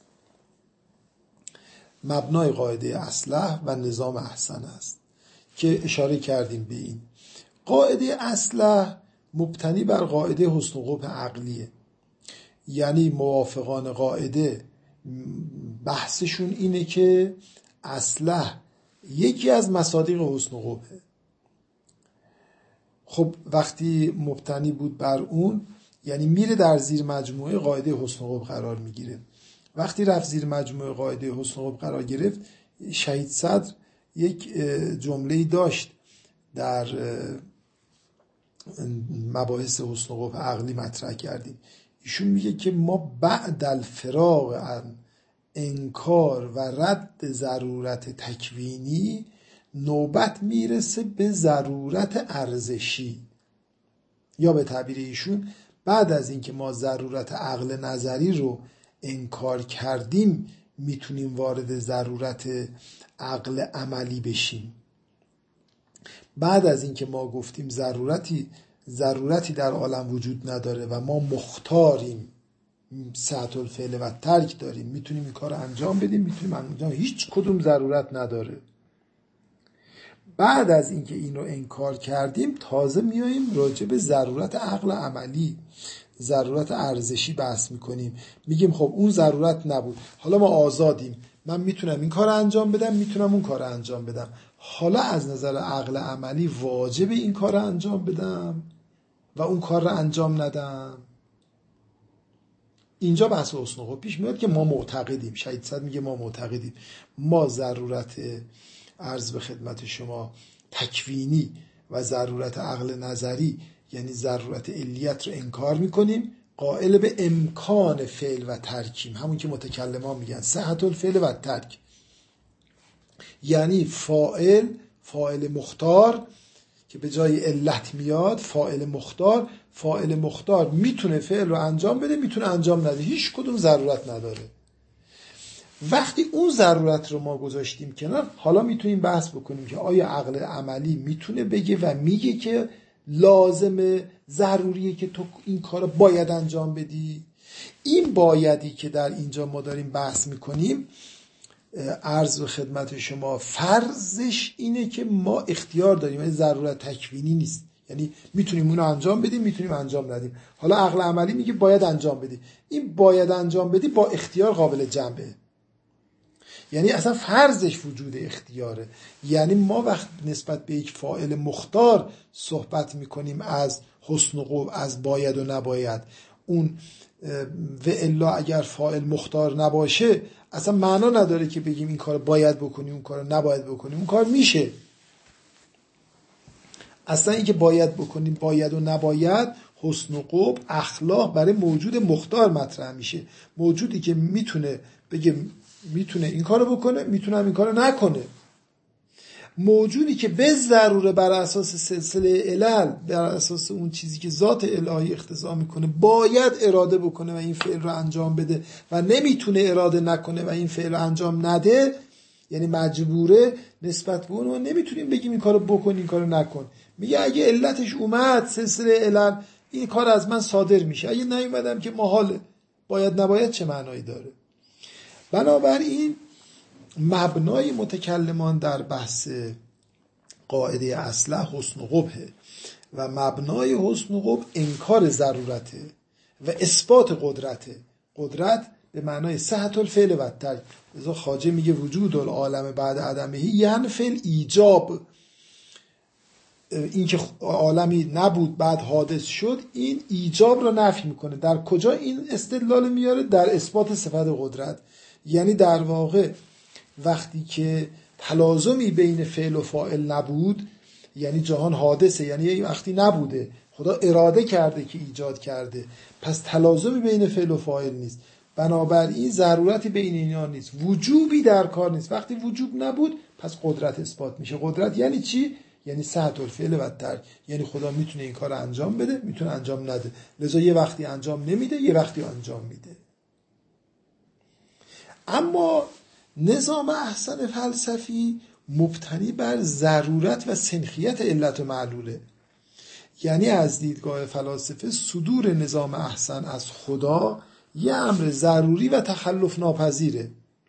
مبنای قاعده اصلح و نظام احسن است که اشاره کردیم به این. قاعده اصلح مبتنی بر قاعده حسن و قبح عقلیه، یعنی موافقان قاعده بحثشون اینه که اصلح یکی از مصادیق حسن و قبحه. خب وقتی مبتنی بود بر اون یعنی میره در زیر مجموعه قاعده حسن و قبح قرار میگیره. وقتی رفت زیر مجموعه قاعده حسن و قبح قرار گرفت، شهید صدر یک جمله‌ای داشت در مباحث حسن و قبح عقلی مطرح کردیم. ایشون میگه که ما بعد الفراغ عن انکار و رد ضرورت تکوینی نوبت میرسه به ضرورت ارزشی، یا به تعبیر ایشون بعد از اینکه ما ضرورت عقل نظری رو انکار کردیم میتونیم وارد ضرورت عقل عملی بشیم. بعد از اینکه ما گفتیم ضرورتی در عالم وجود نداره و ما مختاریم، سعة الفعل و ترک داریم، میتونیم این کار رو انجام بدیم، میتونیم انجام، هیچ کدوم ضرورت نداره. بعد از اینکه این رو انکار کردیم تازه میاییم راجع به ضرورت عقل عملی، ضرورت ارزشی بحث میکنیم، میگیم خب اون ضرورت نبود، حالا ما آزادیم، من میتونم این کار رو انجام بدم، میتونم اون کار رو انجام بدم، حالا از نظر عقل عملی واجب این کار رو انجام بدم و اون کار رو انجام ندم. اینجا بحث حسن و قبح پیش میاد که ما معتقدیم، شهید صدر میگه ما معتقدیم ما ضرورت عرض به خدمت شما تکوینی و ضرورت عقل نظری یعنی ضرورت علیت رو انکار میکنیم، قائل به امکان فعل و ترکیم، همون که متکلمان میگن صحت الفعل و ترک، یعنی فاعل مختار که به جای علت میاد، فاعل مختار میتونه فعل رو انجام بده، میتونه انجام نده، هیچ کدوم ضرورت نداره. وقتی اون ضرورت رو ما گذاشتیم کنار، حالا میتونیم بحث بکنیم که آیا عقل عملی میتونه بگه و میگه که لازمه، ضروریه که تو این کار باید انجام بدی؟ این بایدی که در اینجا ما داریم بحث میکنیم، عرض به خدمت شما، فرضش اینه که ما اختیار داریم، یعنی ضرورت تکوینی نیست، یعنی میتونیم اونو انجام بدیم، میتونیم انجام ندیم. حالا عقل عملی میگه باید انجام بدی، این باید انجام بدی با اختیار قابل جمعه، یعنی اصلا فرضش وجود اختیاره. یعنی ما وقت نسبت به یک فاعل مختار صحبت میکنیم از حسن و قبح، از باید و نباید، اون و الا اگر فاعل مختار نباشه اصلا معنا نداره که بگیم این کار باید بکنیم اون کار نباید بکنیم. اون کار میشه. اصلا این که باید بکنیم، باید و نباید، حسن و قبح، اخلاق برای موجود مختار مطرح میشه. موجودی که میتونه بگه میتونه این کارو بکنه، میتونه این کارو نکنه. موجودی که به ضروره بر اساس سلسله علل، بر اساس اون چیزی که ذات الهی اقتضا میکنه باید اراده بکنه و این فعل رو انجام بده و نمیتونه اراده نکنه و این فعل رو انجام نده، یعنی مجبوره. نسبت به اون ما نمیتونیم بگیم این کارو بکن این کارو نکن. میگه اگه علتش اومد، سلسله علل، این کار از من صادر میشه. اگه نیومدم که محاله. باید نباید چه معنایی داره؟ بنابراین مبنای متکلمان در بحث قاعده اصله حسن و قبحه و مبنای حسن و قبح انکار ضرورته و اثبات قدرته. قدرت به معنای صحت الفعل و الترک. لذا خواجه میگه وجود العالم بعد عدمه ینفی الایجاب. این که عالمی نبود بعد حادث شد، این ایجاب رو نفی میکنه. در کجا این استدلال میاره؟ در اثبات صفت قدرت. یعنی در واقع وقتی که تلازمی بین فعل و فاعل نبود، یعنی جهان حادثه، یعنی وقتی نبوده، خدا اراده کرده که ایجاد کرده، پس تلازمی بین فعل و فاعل نیست. بنابراین ضرورتی بین اینا نیست، وجوبی در کار نیست. وقتی وجوب نبود پس قدرت اثبات میشه. قدرت یعنی چی؟ یعنی صحت الفعل و الترک. یعنی خدا میتونه این کار انجام بده، میتونه انجام نده. لذا یه وقتی انجام نمیده، یه وقتی انجام میده. اما نظام احسن فلسفی مبتنی بر ضرورت و سنخیت علت و معلوله. یعنی از دیدگاه فلاسفه صدور نظام احسن از خدا یه امر ضروری و تخلف ناپذیره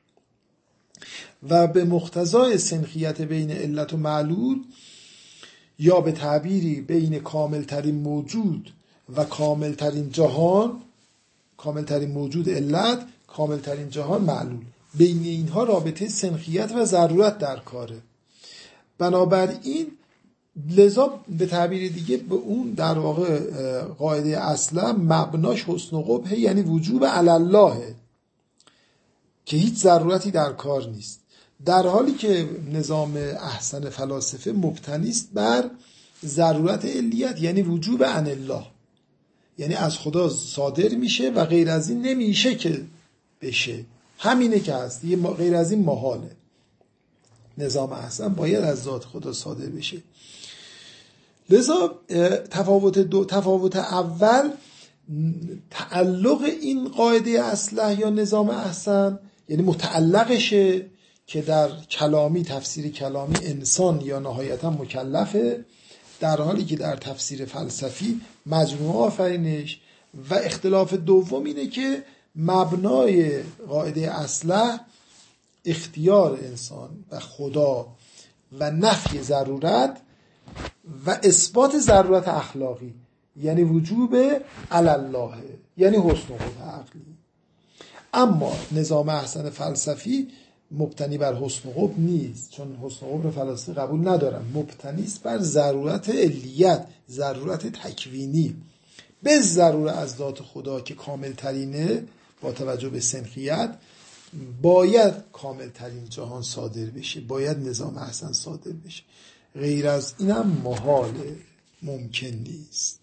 و به مقتضای سنخیت بین علت و معلول، یا به تعبیری بین کاملترین موجود و کاملترین جهان، کاملترین موجود علت، کاملترین جهان معلول، بین اینها رابطه سنخیت و ضرورت در کاره. بنابراین لذا به تعبیر دیگه به اون در واقع قاعده اصلا مبناش حسن و قبح، یعنی وجوب علی الله، که هیچ ضرورتی در کار نیست. در حالی که نظام احسن فلاسفه مبتنی است بر ضرورت علیت، یعنی وجوب عن الله، یعنی از خدا صادر میشه و غیر از این نمیشه که بشه. همینه که هست، غیر از این محاله. نظام احسن باید از ذات خدا صادر بشه. لذا تفاوت اول تعلق این قاعده اصله یا نظام احسن، یعنی متعلقشه که در کلامی، تفسیر کلامی، انسان یا نهایتا مکلفه، در حالی که در تفسیر فلسفی مجموعه آفرینش. و اختلاف دوم اینه که مبنای قاعده اصله اختیار انسان و خدا و نفی ضرورت و اثبات ضرورت اخلاقی، یعنی وجوب علی الله، یعنی حسن و قبح عقلی. اما نظام احسن فلسفی مبتنی بر حسن و قبح نیست، چون حسن و قبح فلسفی قبول ندارن. مبتنی است بر ضرورت علیت، ضرورت تکوینی، به ضرورت از ذات خدا که کامل ترینه. با توجه به سنخیت باید کامل ترین جهان صادر بشه، باید نظام احسن صادر بشه. غیر از اینم محاله، ممکن نیست.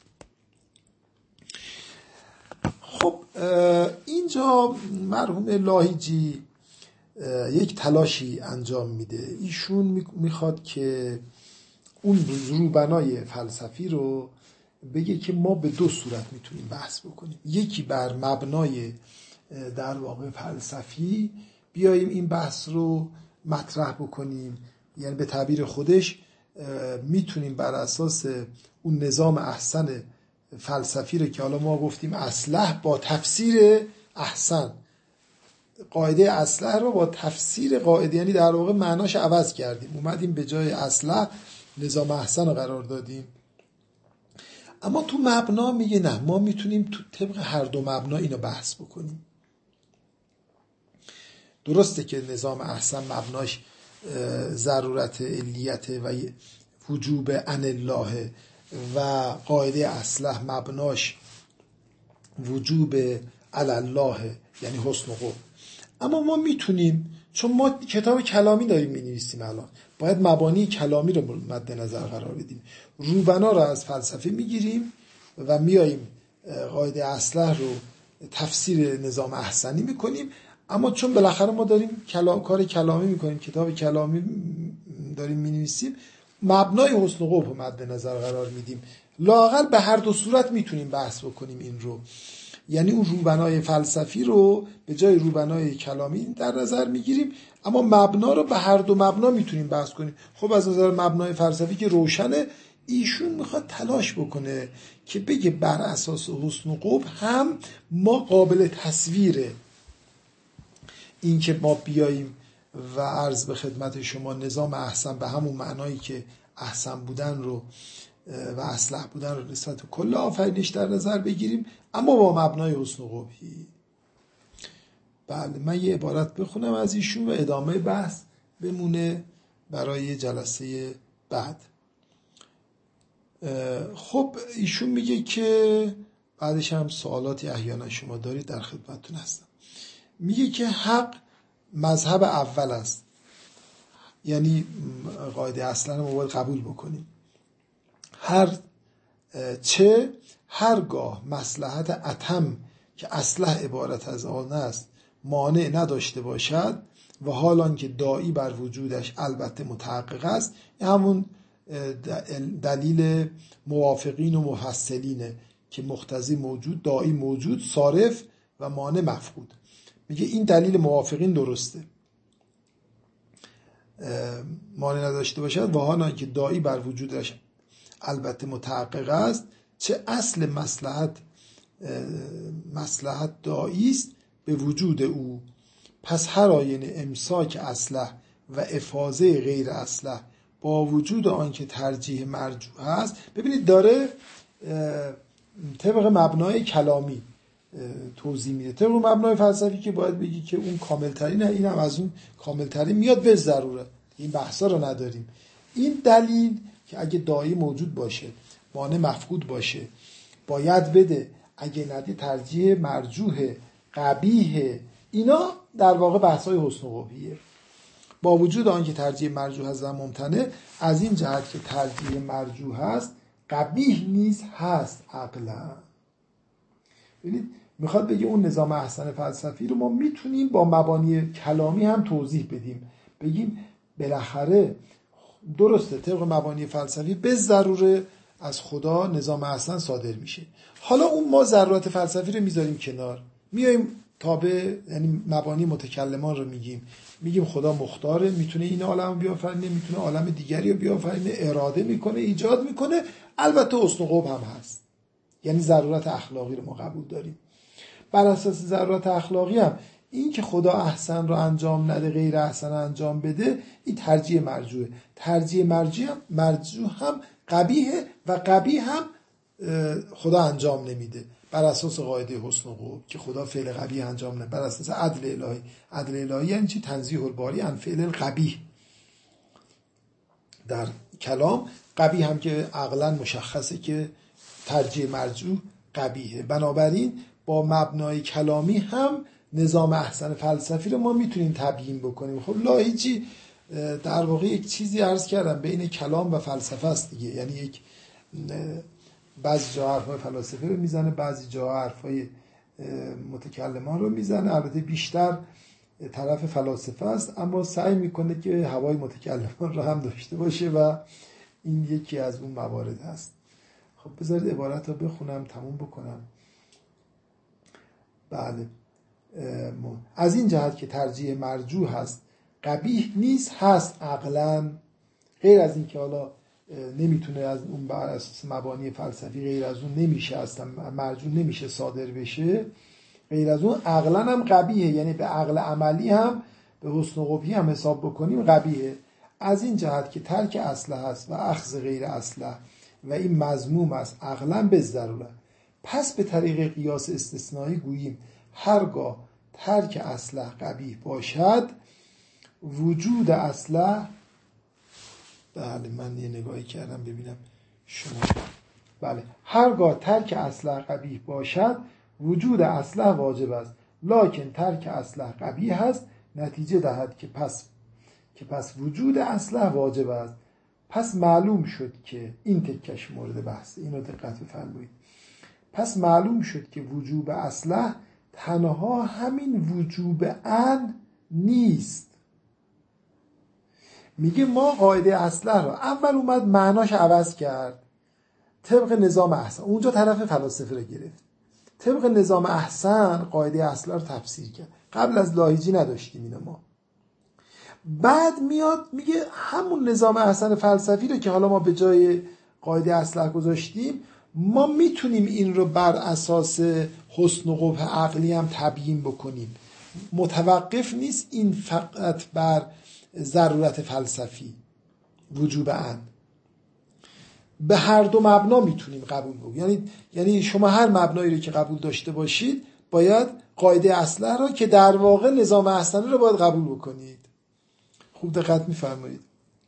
خب اینجا مرحوم لاهیجی یک تلاشی انجام میده. ایشون میخواد که اون روبنای فلسفی رو بگه که ما به دو صورت میتونیم بحث بکنیم. یکی بر مبنای در واقع فلسفی بیاییم این بحث رو مطرح بکنیم، یعنی به تعبیر خودش میتونیم بر اساس اون نظام احسن فلسفی رو که حالا ما گفتیم اصلح، با تفسیر احسن، قاعده اصلح رو با تفسیر قاعده، یعنی در واقع معناش عوض کردیم، اومدیم به جای اصلح نظام احسن رو قرار دادیم. اما تو مبنا میگه نه، ما میتونیم تو طبق هر دو مبنا اینو بحث بکنیم. درسته که نظام احسن مبناش ضرورت علیت و وجوب عن الله و قاعده اصلح مبناش وجوب علی الله یعنی حسن و قبح. اما ما میتونیم، چون ما کتاب کلامی داریم می‌نویسیم الان، باید مبانی کلامی رو مد نظر قرار بدیم. روبنا رو از فلسفه میگیریم و میاییم قاعده اصلح رو تفسیر نظام احسنی میکنیم. اما چون بالاخره ما داریم کار کلامی میکنیم، کتاب کلامی داریم مینویسیم، مبنای حسن و قبح رو مد نظر قرار میدیم. لااقل به هر دو صورت میتونیم بحث بکنیم این رو، یعنی اون روبنای فلسفی رو به جای روبنای کلامی در نظر میگیریم، اما مبنا رو به هر دو مبنا میتونیم بحث کنیم. خب از نظر مبنای فلسفی که روشنه، ایشون میخواد تلاش بکنه که بگه بر اساس حسن و قبح هم ما قابل تصویره. این که ما بیاییم و عرض به خدمت شما نظام احسن به همون معنایی که احسن بودن رو و اصلح بودن رو نسبت به کل آفرینش در نظر بگیریم، اما با مبنای حسن و قبحی. بله، من یه عبارت بخونم از ایشون و ادامه بحث بمونه برای جلسه بعد. خب ایشون میگه که بعدش هم سوالاتی احیانا شما دارید در خدمتتون هستم. میگه که حق مذهب اول است، یعنی قاعده اصلا ما باید قبول بکنیم. هرگاه مصلحت اتم که اصلح عبارت از آن است مانع نداشته باشد و حالان که داعی بر وجودش البته متحقق است، همون دلیل موافقین و مفصلینه که مقتضی موجود، داعی موجود، صارف و مانع مفقود. میگه این دلیل موافقین درسته، مانع نداشته باشد و حالان که داعی بر وجودش البته متحقق است، چه اصل مصلحت داعی است به وجود او. پس هر آینه امساک اصلح و افاضه غیر اصلح با وجود آنکه ترجیح مرجوح است. ببینید داره طبق مبنای کلامی توضیح میده، طبق مبنای فلسفی که باید بگی که اون کاملترین، این هم از اون کاملترین میاد، به ضروره این بحثا رو نداریم. این دلیل که اگه داعی موجود باشه مانع مفقود باشه باید بده، اگه ندی ترجیح مرجوح قبیح، اینا در واقع بحثای حسن و قبحیه. با وجود آنکه ترجیح مرجوح هست و ممتنع، از این جهت که ترجیح مرجوح هست قبیح نیز هست عقلا. ببینید میخواد بگه اون نظام احسن فلسفی رو ما میتونیم با مبانی کلامی هم توضیح بدیم، بگیم بالاخره درسته طبق مبانی فلسفی به ضروره از خدا نظام احسن صادر میشه. حالا اون ما ضرورت فلسفی رو میذاریم کنار، میایم تابع یعنی مبانی متکلمان رو میگیم خدا مختاره، میتونه این عالم رو بیافرینه، میتونه عالم دیگری رو بیافرینه، اراده میکنه، ایجاد میکنه، البته حسن و قبح هم هست. یعنی ضرورت اخلاقی رو ما قبول داریم. بر اساس ضرورت اخلاقی هم این که خدا احسن رو انجام نده غیر احسن انجام بده، این ترجیح مرجوحه. ترجیح مرجوح هم قبیحه و قبیح هم خدا انجام نمیده بر اساس قاعده حسن و قبح که خدا فعل قبیح انجام نده، بر اساس عدل الهی. عدل الهی یعنی چی؟ تنزیه الباری عن فعل القبیح. در کلام قبیح هم که عقلا مشخصه که ترجیح مرجوح قبیحه. بنابراین با مبنای کلامی هم نظام احسن فلسفی رو ما میتونیم تبیین بکنیم. خب لاهیچی در واقع یک چیزی عرض کردم بین کلام و فلسفه است دیگه، یعنی یک بعضی جا حرفای فلاسفه رو میزنه، بعضی جا حرفای متکلمان رو میزنه، البته بیشتر طرف فلاسفه است، اما سعی میکنه که هوای متکلمان رو هم داشته باشه و این یکی از اون موارد هست. خب بذارید عبارت رو بخونم تموم بکنم. بله، از این جهت که ترجیح مرجوح هست قبیح نیست هست عقلا، غیر از این که حالا نمیتونه از اون بر اساس مبانی فلسفی غیر از اون نمیشه اصلا مرجوح نمیشه صادر بشه، غیر از اون عقلا هم قبیحه، یعنی به عقل عملی هم به حسن و قبحی هم حساب بکنیم قبیحه. از این جهت که ترک اصله هست و اخذ غیر اصله و این مذموم است عقلا به ضروره. پس به طریق قیاس استثنایی گوییم هرگاه ترک اصله قبیح باشد وجود اصله، بله من یه نگاهی کردم ببینم شما، بله هرگاه ترک اصله قبیح باشد وجود اصلح واجب است، لکن ترک اصلح قبیح است. نتیجه دهد که پس وجود اصلح واجب است. پس معلوم شد که این تکش مورد بحث، اینو دقت بفرمایید. پس معلوم شد که وجوب اصلح تنها همین وجوب ان نیست. میگه ما قاعده اصلح رو اول اومد معناش عوض کرد طبق نظام احسن، اونجا طرف فلاسفه رو گرفت، طبق نظام احسن قاعده اصلح رو تفسیر کرد. قبل از لاهیجی نداشتیم اینو ما. بعد میاد میگه همون نظام احسن فلسفی رو که حالا ما به جای قاعده اصلح گذاشتیم، ما میتونیم این رو بر اساس حسن و قبح عقلی هم تبیین بکنیم. متوقف نیست این فقط بر ضرورت فلسفی وجوب ان، به هر دو مبنا میتونیم قبول بکنیم. یعنی شما هر مبنایی رو که قبول داشته باشید باید قاعده اصلح رو که در واقع نظام احسن رو باید قبول بکنید. خوب دقت میفرمایید.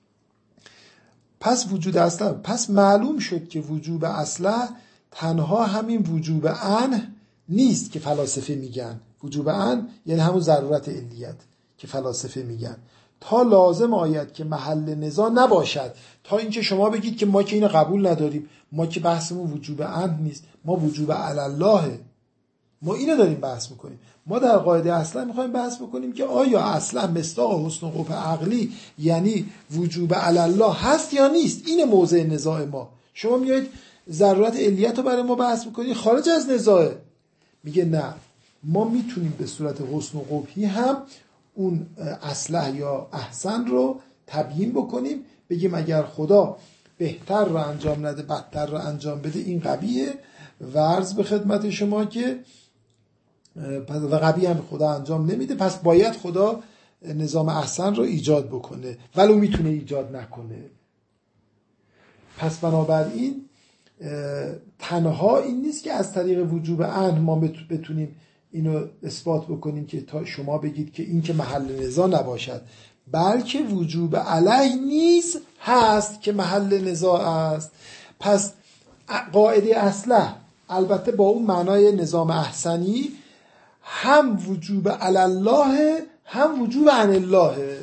پس وجود اصلح، پس معلوم شد که وجوب اصلح تنها همین وجوب ان نیست که فلاسفه میگن. وجوب ان یعنی همون ضرورت علیت که فلاسفه میگن، تا لازم آید که محل نزاع نباشد. تا اینکه شما بگید که ما که اینو قبول نداریم، ما که بحثمون وجوب ان نیست، ما وجوب علی الله، ما اینو داریم بحث میکنیم. ما در قاعده اصلا میخوایم بحث بکنیم که آیا اصلا مصداق حسن و قبح عقلی یعنی وجوب علی الله هست یا نیست. این موضع نزاع ما. شما میایید ضرورت علیت رو برای ما بحث میکنید، خارج از نزاعه. میگه نه، ما میتونیم به صورت حسن و قبحی هم اون اصلح یا احسن رو تبیین بکنیم، بگیم اگر خدا بهتر رو انجام نده بدتر رو انجام بده این قبیحه، و عرض به خدمت شما که و قبیح هم خدا انجام نمیده، پس باید خدا نظام احسن رو ایجاد بکنه ولو میتونه ایجاد نکنه. پس بنابراین تنها این نیست که از طریق وجوب ان ما بتونیم اینو اثبات بکنیم که تا شما بگید که این که محل نزاع نباشد، بلکه وجوب علیه نیز هست که محل نزاع است. پس قاعده اصلح البته با اون معنای نظام احسنی هم وجوب علی الله هم وجوب عن الله.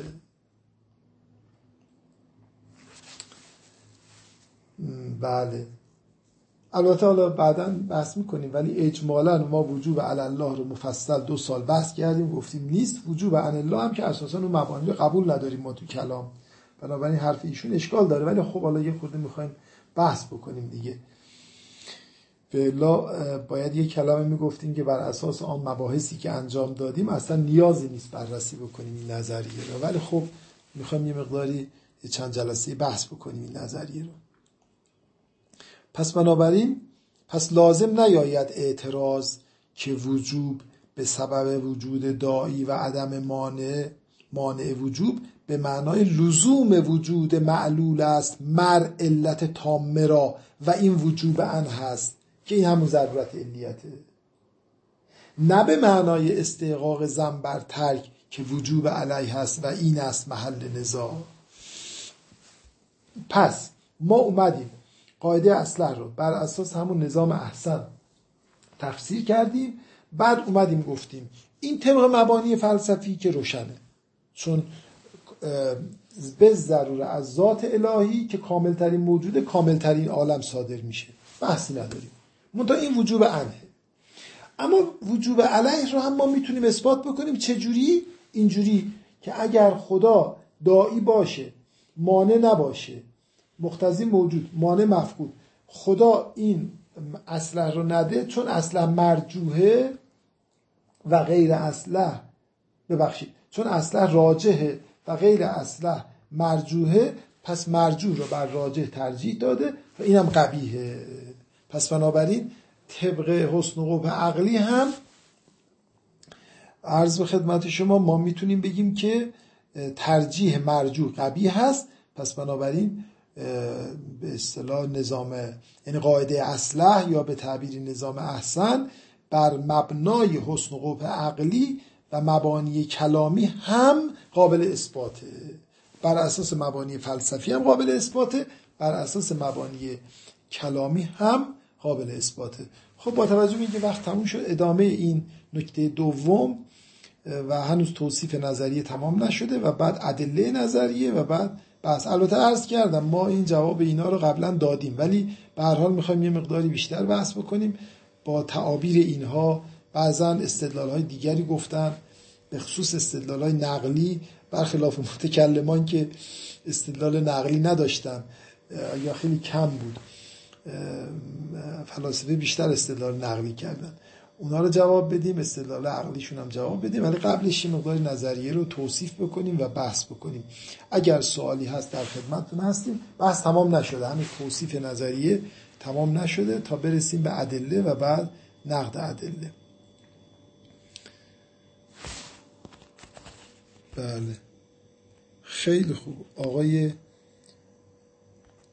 بله البته حالا بعداً بحث میکنیم، ولی اجمالاً ما وجوب علی الله رو مفصل 2 سال بحث کردیم، گفتیم نیست. وجوب عن الله هم که اساساً اون مبانی رو قبول نداریم ما تو کلام، بنابراین حرف ایشون اشکال داره، ولی خب حالا یه خورده میخوایم بحث بکنیم دیگه. فعلا باید یه کلمه میگفتیم که بر اساس آن مباحثی که انجام دادیم اصلا نیازی نیست بررسی بکنیم این نظریه رو، ولی خب میخوایم یه مقداری چند جلسه بحث بکنیم این نظریه رو. پس بنابراین پس لازم نیاید اعتراض که وجوب به سبب وجود داعی و عدم مانع وجوب به معنای لزوم وجود معلول است مر علت تامه را و این وجوب ان هست که این همون ضرورت علیته، نه به معنای استحقاق ذم بر ترک که وجوب علیه هست و این است محل نزاع. پس ما اومدیم قاعده اصلح رو بر اساس همون نظام احسن تفسیر کردیم، بعد اومدیم گفتیم این طبق مبانی فلسفی که روشنه، چون به ضروره از ذات الهی که کاملترین موجود کاملترین عالم صادر میشه، بحثی نداریم، منتها این وجوب انه. اما وجوب علیه رو هم ما میتونیم اثبات بکنیم. چجوری؟ اینجوری که اگر خدا داعی باشه، مانع نباشه، مقتضی موجود، مانع مفقود، خدا این اصلح رو نده، چون اصلح مرجوحه و غیر اصلح چون اصلح راجحه و غیر اصلح مرجوحه، پس مرجوح رو بر راجح ترجیح داده و اینم قبیحه. پس بنابراین طبق حسن و قبح عقلی هم عرض به خدمت شما ما میتونیم بگیم که ترجیح مرجوح قبیح هست. پس بنابراین به اصطلاح نظام، یعنی قاعده اصلح یا به تعبیر نظام احسن بر مبنای حسن و قبح عقلی و مبانی کلامی هم قابل اثباته، بر اساس مبانی فلسفی هم قابل اثباته، بر اساس مبانی کلامی هم قابل اثباته. خب با توجه به اینکه وقت تموم شد، ادامه این نکته دوم و هنوز توصیف نظریه تمام نشده و بعد ادله نظریه و بعد بس. البته عرض کردم ما این جواب اینا رو قبلا دادیم، ولی به هر حال میخوایم یه مقداری بیشتر بحث بکنیم با تعابیر اینها. بعضا استدلال‌های دیگری گفتن به خصوص استدلال‌های نقلی، برخلاف متکلمان که استدلال نقلی نداشتن یا خیلی کم بود. فلاسفه بیشتر استدلال نقلی کردن، اونا رو جواب بدیم، استدلال عقلیشون هم جواب بدیم، ولی قبلش این مقدار نظریه رو توصیف بکنیم و بحث بکنیم. اگر سوالی هست در خدمتتون هستیم. بحث تمام نشده، همین توصیف نظریه تمام نشده تا برسیم به ادله و بعد نقد ادله. بله خیلی خوب. آقای